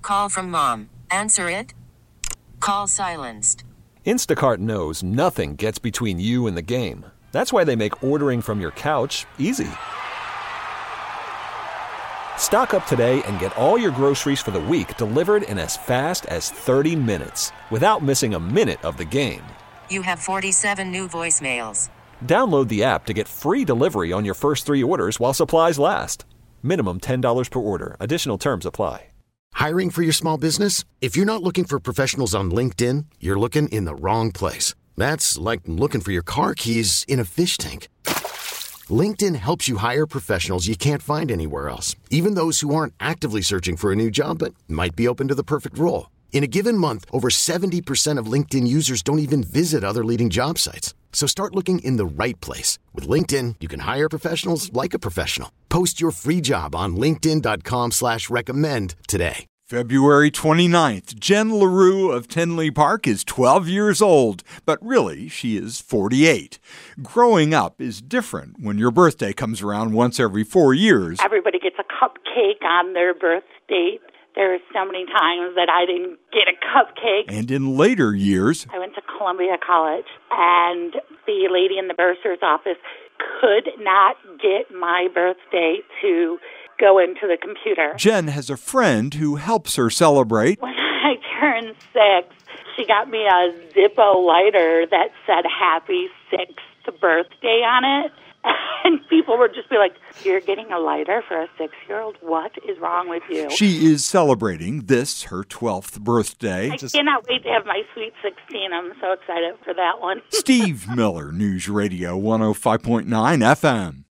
call from mom. Answer it. Call silenced. Instacart knows nothing gets between you and the game. That's why they make ordering from your couch easy. Stock up today and get all your groceries for the week delivered in as fast as 30 minutes without missing a minute of the game. You have 47 new voicemails. Download the app to get free delivery on your first 3 orders while supplies last. Minimum $10 per order. Additional terms apply. Hiring for your small business? If you're not looking for professionals on LinkedIn, you're looking in the wrong place. That's like looking for your car keys in a fish tank. LinkedIn helps you hire professionals you can't find anywhere else, even those who aren't actively searching for a new job but might be open to the perfect role. In a given month, over 70% of LinkedIn users don't even visit other leading job sites. So start looking in the right place. With LinkedIn, you can hire professionals like a professional. Post your free job on linkedin.com/recommend today. February 29th, Jen LaRue of Tinley Park is 12 years old, but really she is 48. Growing up is different when your birthday comes around once every 4 years. Everybody gets a cupcake on their birthday. There were so many times that I didn't get a cupcake. And in later years, I went to Columbia College, and the lady in the bursar's office could not get my birthday to go into the computer. Jen has a friend who helps her celebrate. When I turned 6, she got me a Zippo lighter that said happy 6th birthday on it. And people would just be like, "You're getting a lighter for a 6-year-old? What is wrong with you?" She is celebrating this, her 12th birthday. I cannot wait to have my sweet 16. I'm so excited for that one. Steve Miller, News Radio 105.9 FM.